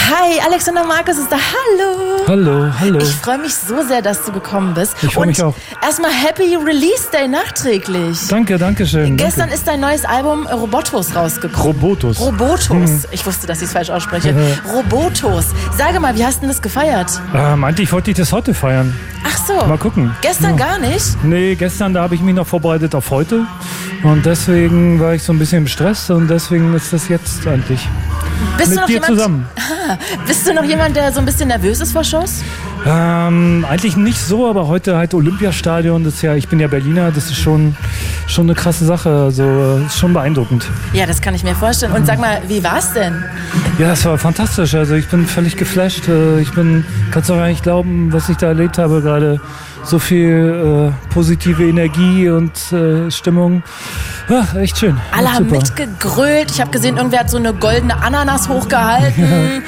Hi, Alexander Markus ist da. Hallo. Hallo. Ich freue mich so sehr, dass du gekommen bist. Ich freue mich auch. Erstmal Happy Release Day nachträglich. Danke schön. Gestern ist dein neues Album Robotos rausgekommen. Robotos. Ich wusste, dass ich es falsch ausspreche. Robotos. Sage mal, wie hast du denn das gefeiert? Eigentlich wollte ich das heute feiern. Ach so. Mal gucken. Gestern gar nicht? Nee, gestern, da habe ich mich noch vorbereitet auf heute. Und deswegen war ich so ein bisschen im Stress und deswegen ist das jetzt eigentlich mit dir zusammen. Bist du noch jemand, der so ein bisschen nervös ist vor Shows? Eigentlich nicht so, aber heute halt Olympiastadion, das ist ja, ich bin ja Berliner, das ist schon eine krasse Sache, also ist schon beeindruckend. Ja, das kann ich mir vorstellen. Und sag mal, wie war's denn? Ja, es war fantastisch, also ich bin völlig geflasht, kannst du gar nicht glauben, was ich da erlebt habe gerade. So viel positive Energie und Stimmung. Ja, echt schön. Alle haben mitgegrölt. Ich habe gesehen, irgendwer hat so eine goldene Ananas hochgehalten.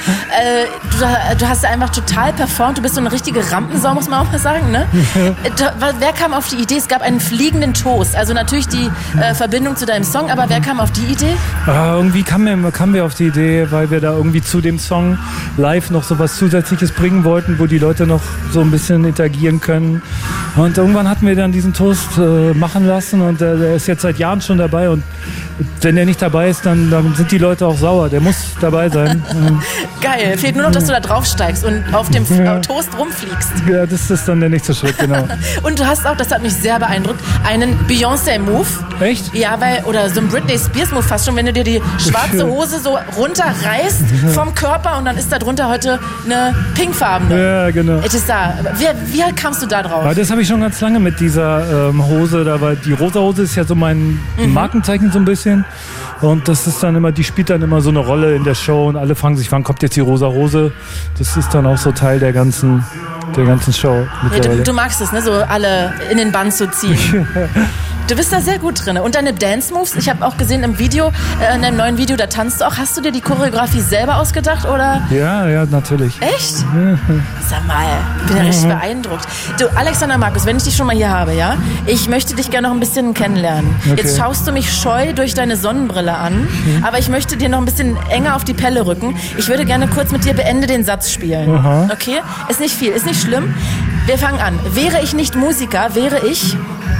Du hast einfach total performt. Du bist so eine richtige Rampensau, muss man auch mal sagen. Ne? Wer kam auf die Idee? Es gab einen fliegenden Toast. Also natürlich die Verbindung zu deinem Song, aber wer kam auf die Idee? Irgendwie kamen wir auf die Idee, weil wir da irgendwie zu dem Song live noch so was Zusätzliches bringen wollten, wo die Leute noch so ein bisschen interagieren können. Und irgendwann hatten wir dann diesen Toast machen lassen und der ist jetzt seit Jahren schon dabei und wenn der nicht dabei ist, dann sind die Leute auch sauer. Der muss dabei sein. Geil. Fehlt nur noch, dass du da draufsteigst und auf dem Toast rumfliegst. Ja, das ist dann der nächste Schritt, genau. Und du hast auch, das hat mich sehr beeindruckt, einen Beyoncé-Move. Echt? Ja, oder so ein Britney Spears-Move fast schon, wenn du dir die schwarze Hose so runterreißt vom Körper und dann ist da drunter heute eine pinkfarbene. Ja, genau. Es ist da. Wie kamst du da drauf? Ja, das habe ich schon ganz lange mit dieser Hose, weil die rosa Hose ist ja so mein Markenzeichen so ein bisschen. Und das ist dann immer, die spielt dann immer so eine Rolle in der Show und alle fragen sich, wann kommt jetzt die rosa Hose? Das ist dann auch so Teil der ganzen Show. Ja, du magst es, ne? So alle in den Bann zu ziehen. Du bist da sehr gut drin. Und deine Dance-Moves, ich habe auch gesehen im Video, in einem neuen Video, da tanzt du auch. Hast du dir die Choreografie selber ausgedacht, oder? Ja, natürlich. Echt? Sag mal, ich bin ja richtig beeindruckt. Du, Alexander Markus, wenn ich dich schon mal hier habe, ja? Ich möchte dich gerne noch ein bisschen kennenlernen. Okay. Jetzt schaust du mich scheu durch deine Sonnenbrille an, aber ich möchte dir noch ein bisschen enger auf die Pelle rücken. Ich würde gerne kurz mit dir Beende den Satz spielen. Aha. Okay? Ist nicht viel, ist nicht schlimm. Wir fangen an. Wäre ich nicht Musiker, wäre ich...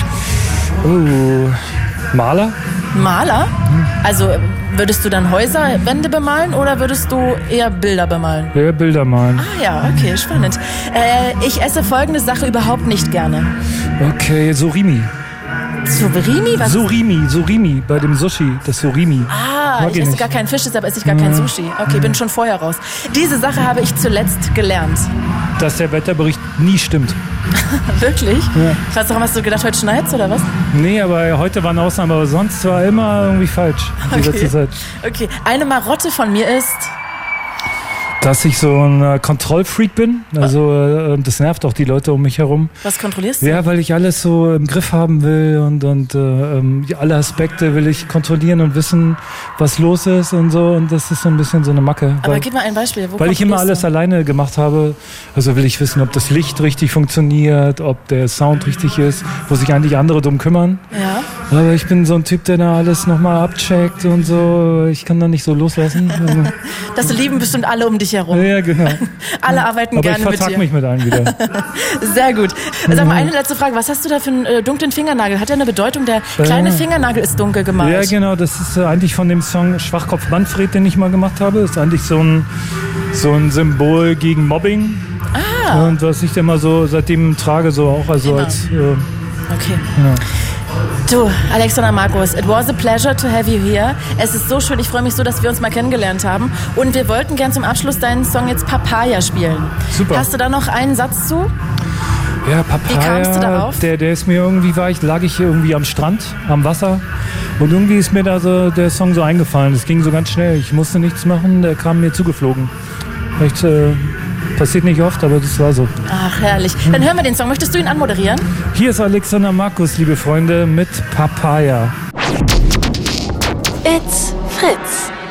Maler? Maler? Also würdest du dann Häuserwände bemalen oder würdest du eher Bilder bemalen? Ja, Bilder malen. Ah ja, okay, spannend. Ich esse folgende Sache überhaupt nicht gerne. Okay, Surimi. Surimi? Was? Surimi, bei dem Sushi, das Surimi. Ich esse gar keinen Fisch, deshalb esse ich gar kein Sushi. Okay, bin schon vorher raus. Diese Sache habe ich zuletzt gelernt. Dass der Wetterbericht nie stimmt. Wirklich? Ja. Krass, warum hast du gedacht, heute schneit's oder was? Nee, aber heute war eine Ausnahme, aber sonst war immer irgendwie falsch. Die letzte Zeit. Okay, eine Marotte von mir ist... Dass ich so ein Kontrollfreak bin. Also das nervt auch die Leute um mich herum. Was kontrollierst du? Ja, weil ich alles so im Griff haben will und alle Aspekte will ich kontrollieren und wissen, was los ist und so. Und das ist so ein bisschen so eine Macke. Aber gib mal ein Beispiel. Weil ich immer alles alleine gemacht habe. Also will ich wissen, ob das Licht richtig funktioniert, ob der Sound richtig ist, wo sich eigentlich andere drum kümmern. Ja. Aber ich bin so ein Typ, der da alles nochmal abcheckt und so. Ich kann da nicht so loslassen. Das lieben bestimmt alle um dich herum. Ja, genau. Alle arbeiten aber gerne mit dir. Ich vertrag mich mit einem wieder. Sehr gut. Sag mal, eine letzte Frage. Was hast du da für einen dunklen Fingernagel? Hat der eine Bedeutung? Der kleine Fingernagel ist dunkel gemalt. Ja, genau. Das ist eigentlich von dem Song Schwachkopf Manfred, den ich mal gemacht habe. Das ist eigentlich so ein Symbol gegen Mobbing. Und was ich immer so seitdem trage, so auch also immer. als... okay. Genau. Du, Alexander Markus, it was a pleasure to have you here. Es ist so schön, ich freue mich so, dass wir uns mal kennengelernt haben. Und wir wollten gern zum Abschluss deinen Song jetzt Papaya spielen. Super. Hast du da noch einen Satz zu? Ja, Papaya. Wie kamst du darauf? Der ist mir irgendwie, lag ich hier irgendwie am Strand, am Wasser. Und irgendwie ist mir da so der Song so eingefallen. Es ging so ganz schnell. Ich musste nichts machen, der kam mir zugeflogen. Vielleicht passiert nicht oft, aber das war so. Ach, herrlich. Dann hören wir den Song. Möchtest du ihn anmoderieren? Hier ist Alexander Markus, liebe Freunde, mit Papaya. It's Fritz.